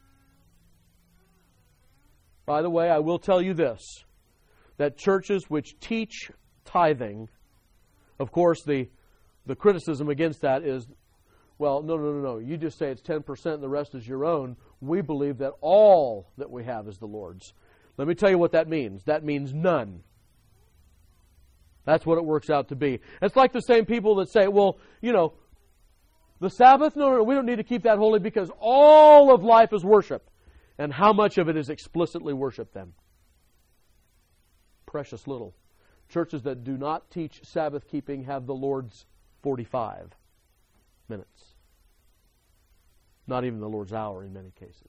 By the way, I will tell you this, that churches which teach tithing, of course, the, the criticism against that is, well, no, no, no, no, you just say it's ten percent and the rest is your own. We believe that all that we have is the Lord's. Let me tell you what that means. That means none. That's what it works out to be. It's like the same people that say, well, you know, the Sabbath, no, no, no, we don't need to keep that holy because all of life is worship. And how much of it is explicitly worship then? Precious little. Churches that do not teach Sabbath keeping have the Lord's forty-five minutes. Not even the Lord's hour in many cases.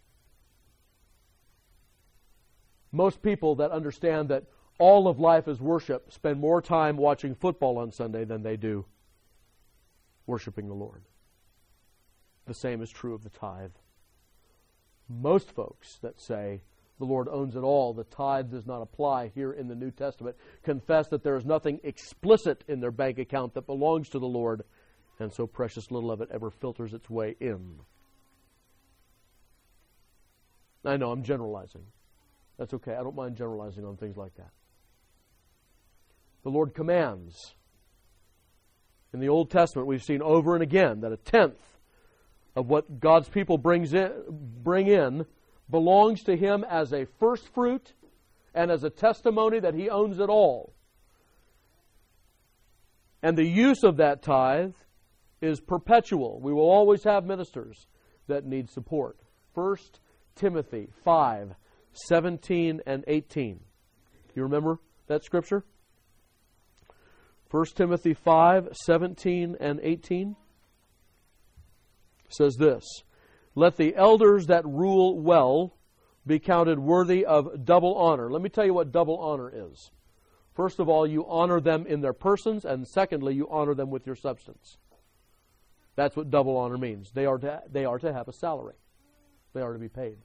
Most people that understand that all of life is worship spend more time watching football on Sunday than they do worshiping the Lord. The same is true of the tithe. Most folks that say the Lord owns it all, the tithe does not apply here in the New Testament, confess that there is nothing explicit in their bank account that belongs to the Lord, and so precious little of it ever filters its way in. I know I'm generalizing. That's okay. I don't mind generalizing on things like that. The Lord commands. In the Old Testament, we've seen over and again that a tenth of what God's people brings in, bring in belongs to Him as a first fruit and as a testimony that He owns it all. And the use of that tithe is perpetual. We will always have ministers that need support. First Timothy five, seventeen and eighteen. You remember that scripture? First Timothy five, seventeen and eighteen says this, "Let the elders that rule well be counted worthy of double honor." Let me tell you what double honor is. First of all, you honor them in their persons, and secondly, you honor them with your substance. That's what double honor means. They are to, they are to have a salary. They are to be paid.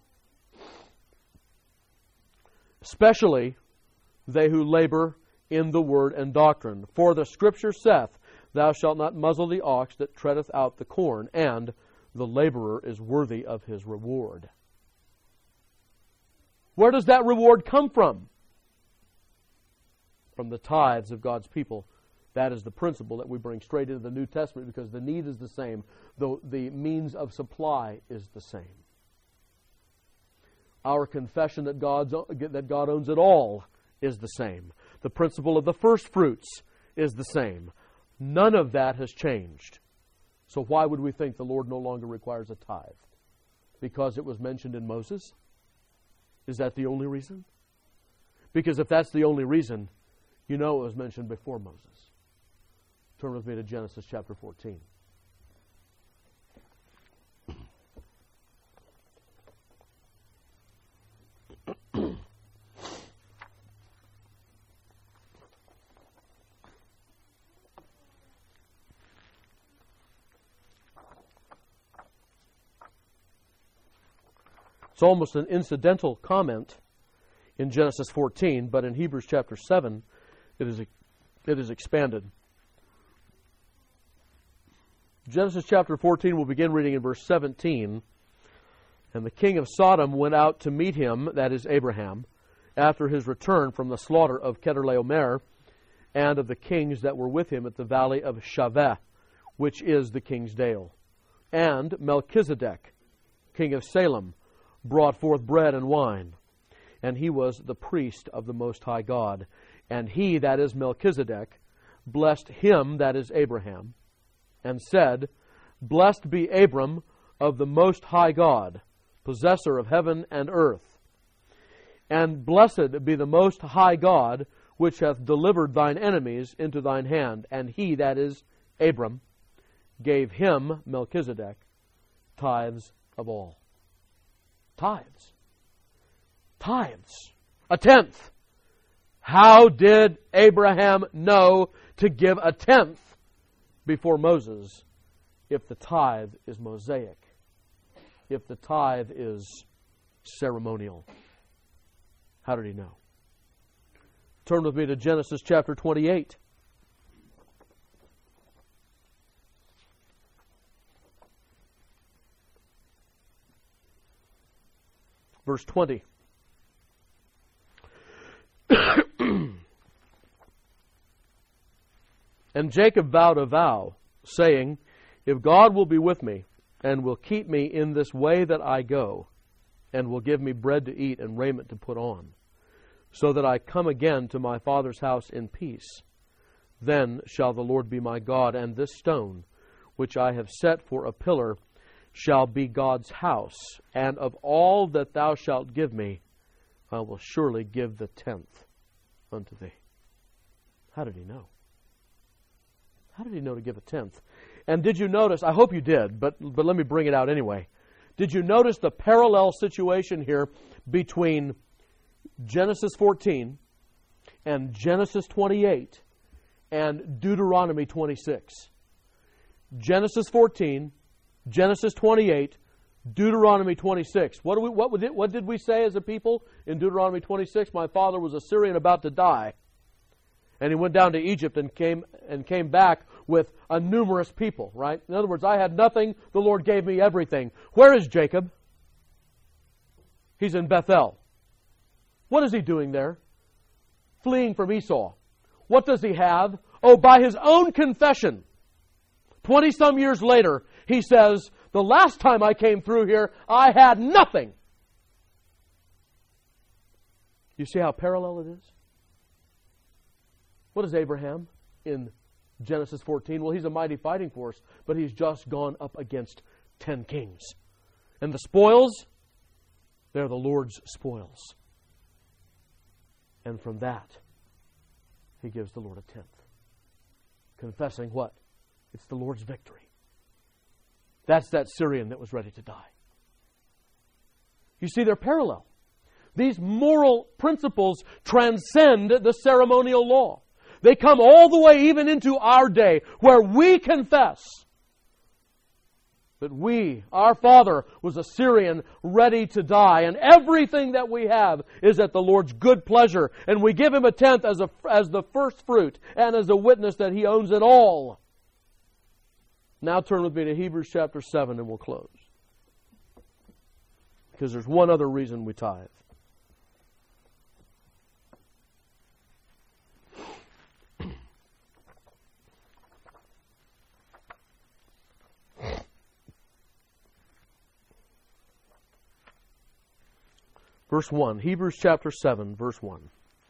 Especially they who labor in the word and doctrine. For the Scripture saith, "Thou shalt not muzzle the ox that treadeth out the corn, and the laborer is worthy of his reward." Where does that reward come from? From the tithes of God's people. That is the principle that we bring straight into the New Testament, because the need is the same, though the means of supply is the same. Our confession that God's, that God owns it all is the same. The principle of the first fruits is the same. None of that has changed. So why would we think the Lord no longer requires a tithe? Because it was mentioned in Moses? Is that the only reason? Because if that's the only reason, you know it was mentioned before Moses. Turn with me to Genesis chapter fourteen. It's almost an incidental comment in Genesis fourteen, but in Hebrews chapter seven, it is, it is expanded. Genesis chapter fourteen, we'll begin reading in verse seventeen. "And the king of Sodom went out to meet him," that is Abraham, "after his return from the slaughter of Kedorlaomer, and of the kings that were with him at the valley of Shaveh, which is the king's dale. And Melchizedek, king of Salem, brought forth bread and wine. And he was the priest of the Most High God. And he, that is Melchizedek, blessed him, that is Abraham, and said, Blessed be Abram of the Most High God, possessor of heaven and earth. And blessed be the Most High God, which hath delivered thine enemies into thine hand. And he, that is Abram, gave him, Melchizedek, tithes of all." Tithes. Tithes. A tenth. How did Abraham know to give a tenth before Moses if the tithe is Mosaic? If the tithe is ceremonial? How did he know? Turn with me to Genesis chapter twenty-eight. Verse twenty. "And Jacob vowed a vow, saying, If God will be with me, and will keep me in this way that I go, and will give me bread to eat and raiment to put on, so that I come again to my father's house in peace, then shall the Lord be my God, and this stone, which I have set for a pillar, shall be God's house, and of all that thou shalt give me, I will surely give the tenth unto thee." How did he know? How did he know to give a tenth? And did you notice, I hope you did, but, but let me bring it out anyway. Did you notice the parallel situation here between Genesis fourteen and Genesis twenty-eight and Deuteronomy twenty-six? Genesis fourteen, Genesis twenty-eight, Deuteronomy twenty-six. What, do we, what, did, what did we say as a people in Deuteronomy twenty-six? My father was a Syrian about to die. And he went down to Egypt and came and came back with a numerous people, right? In other words, I had nothing, the Lord gave me everything. Where is Jacob? He's in Bethel. What is he doing there? Fleeing from Esau. What does he have? Oh, by his own confession, twenty-some years later, he says, the last time I came through here, I had nothing. You see how parallel it is? What is Abraham in Genesis fourteen? Well, he's a mighty fighting force, but he's just gone up against ten kings. And the spoils, they're the Lord's spoils. And from that, he gives the Lord a tenth. Confessing what? It's the Lord's victory. That's that Syrian that was ready to die. You see, they're parallel. These moral principles transcend the ceremonial law. They come all the way even into our day, where we confess that we, our father, was a Syrian ready to die, and everything that we have is at the Lord's good pleasure, and we give Him a tenth as, a, as the first fruit and as a witness that He owns it all. Now turn with me to Hebrews chapter seven and we'll close. Because there's one other reason we tithe. Verse one, Hebrews chapter seven, verse one.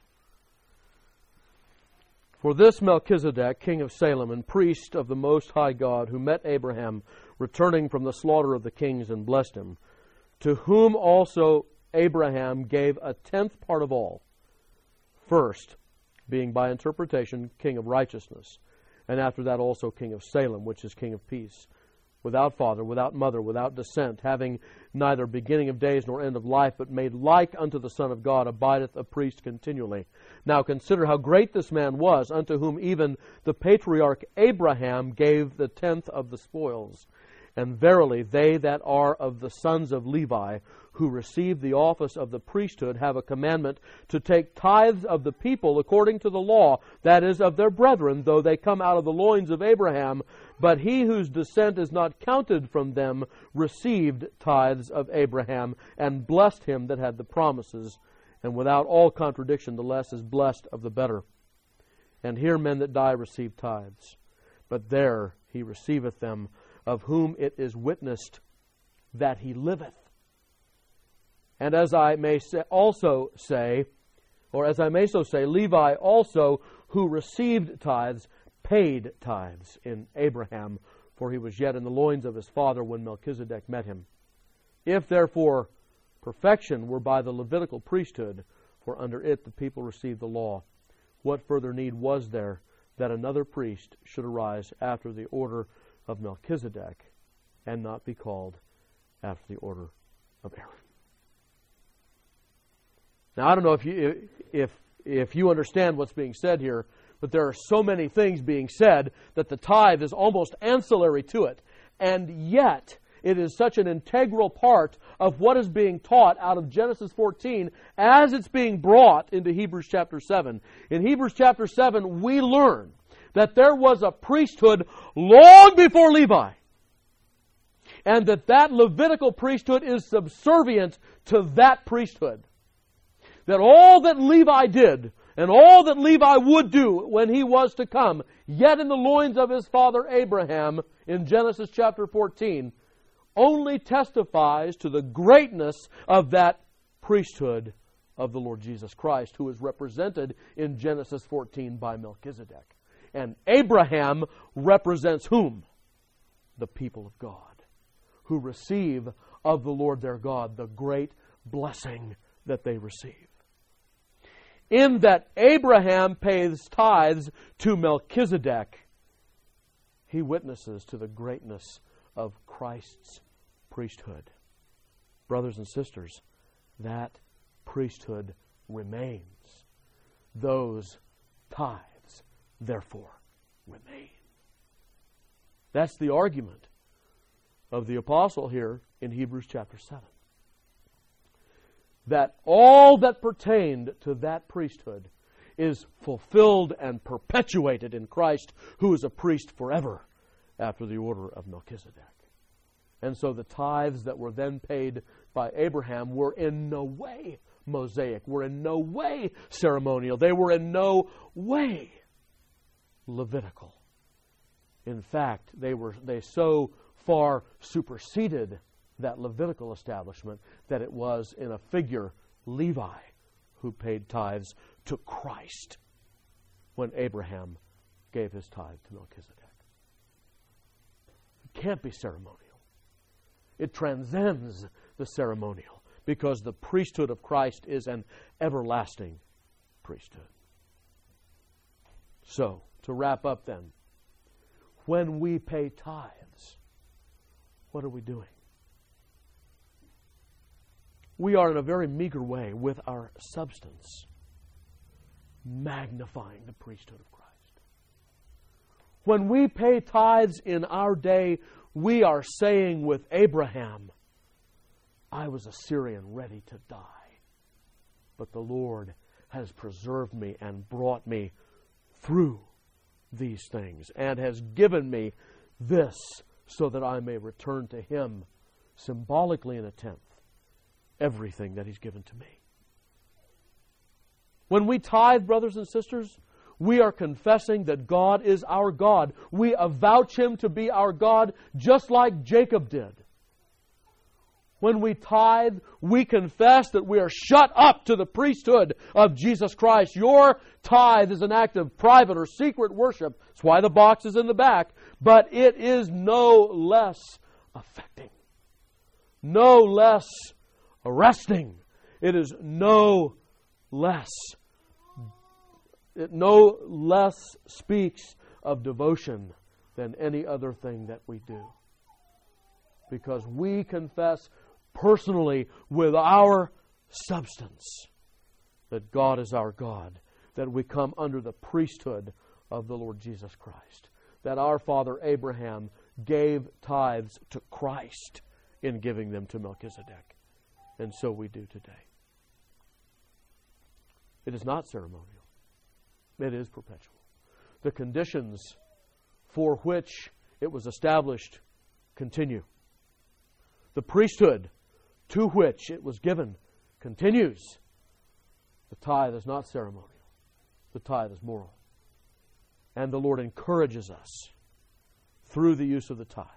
For this Melchizedek, king of Salem and priest of the Most High God, who met Abraham returning from the slaughter of the kings and blessed him, to whom also Abraham gave a tenth part of all, first being by interpretation king of righteousness, and after that also king of Salem, which is king of peace, without father, without mother, without descent, having neither beginning of days nor end of life, but made like unto the Son of God, abideth a priest continually. Now consider how great this man was, unto whom even the patriarch Abraham gave the tenth of the spoils. And verily, they that are of the sons of Levi, who receive the office of the priesthood, have a commandment to take tithes of the people according to the law, that is, of their brethren, though they come out of the loins of Abraham. But he whose descent is not counted from them received tithes of Abraham, and blessed him that had the promises. And without all contradiction, the less is blessed of the better. And here men that die receive tithes, but there he receiveth them, of whom it is witnessed that he liveth. And as I may say, also say, or as I may so say, Levi also, who received tithes, paid tithes in Abraham, for he was yet in the loins of his father when Melchizedek met him. If therefore perfection were by the Levitical priesthood, for under it the people received the law, what further need was there that another priest should arise after the order of Melchizedek, and not be called after the order of Aaron? Now, I don't know if you if if you understand what's being said here, but there are so many things being said that the tithe is almost ancillary to it, and yet it is such an integral part of what is being taught out of Genesis fourteen as it's being brought into Hebrews chapter seven. In Hebrews chapter seven, we learn that there was a priesthood long before Levi, and that that Levitical priesthood is subservient to that priesthood. That all that Levi did, and all that Levi would do when he was to come, yet in the loins of his father Abraham, in Genesis chapter fourteen, only testifies to the greatness of that priesthood of the Lord Jesus Christ, who is represented in Genesis fourteen by Melchizedek. And Abraham represents whom? The people of God, who receive of the Lord their God the great blessing that they receive. In that Abraham pays tithes to Melchizedek, he witnesses to the greatness of Christ's priesthood. Brothers and sisters, that priesthood remains. Those tithes, therefore, remain. That's the argument of the apostle here in Hebrews chapter seven. That all that pertained to that priesthood is fulfilled and perpetuated in Christ, who is a priest forever after the order of Melchizedek. And so the tithes that were then paid by Abraham were in no way Mosaic, were in no way ceremonial. They were in no way Levitical. In fact, they were they so far superseded that Levitical establishment that it was in a figure Levi who paid tithes to Christ when Abraham gave his tithe to Melchizedek. It can't be ceremonial. It transcends the ceremonial because the priesthood of Christ is an everlasting priesthood. So, to wrap up then, when we pay tithes, what are we doing? We are in a very meager way with our substance magnifying the priesthood of Christ. When we pay tithes in our day, we are saying with Abraham, I was a Syrian ready to die, but the Lord has preserved me and brought me through these things and has given me this so that I may return to Him symbolically in a tenth everything that He's given to me. When we tithe, brothers and sisters, we are confessing that God is our God. We avouch Him to be our God just like Jacob did. When we tithe, we confess that we are shut up to the priesthood of Jesus Christ. Your tithe is an act of private or secret worship. That's why the box is in the back. But it is no less affecting, no less arresting. It is no less, it no less speaks of devotion than any other thing that we do. Because we confess personally with our substance that God is our God, that we come under the priesthood of the Lord Jesus Christ, that our father Abraham gave tithes to Christ in giving them to Melchizedek. And so we do today. It is not ceremonial. It is perpetual. The conditions for which it was established continue. The priesthood to which it was given continues. The tithe is not ceremonial. The tithe is moral. And the Lord encourages us through the use of the tithe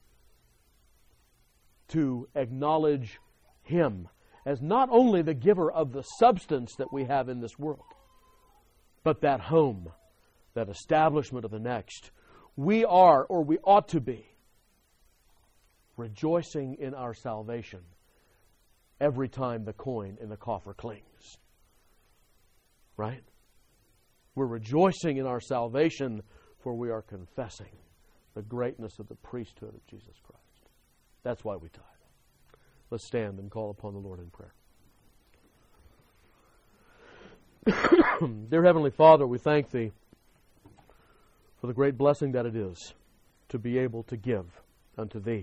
to acknowledge Him as not only the giver of the substance that we have in this world, but that home, that establishment of the next. We are, or we ought to be, rejoicing in our salvation every time the coin in the coffer clings. Right? We're rejoicing in our salvation, for we are confessing the greatness of the priesthood of Jesus Christ. That's why we tithe. Let's stand and call upon the Lord in prayer. Dear Heavenly Father, we thank Thee for the great blessing that it is to be able to give unto Thee.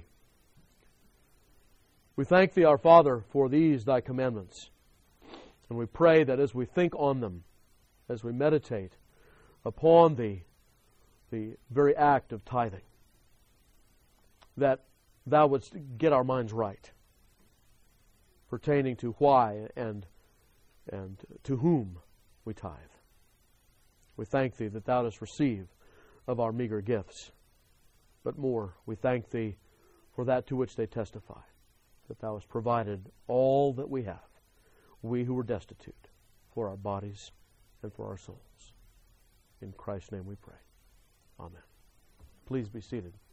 We thank Thee, our Father, for these Thy commandments. And we pray that as we think on them, as we meditate upon the, the very act of tithing, that Thou wouldst get our minds right pertaining to why and, and to whom we tithe. We thank Thee that Thou dost receive of our meager gifts. But more, we thank Thee for that to which they testify, that Thou hast provided all that we have, we who were destitute, for our bodies and for our souls. In Christ's name we pray. Amen. Please be seated.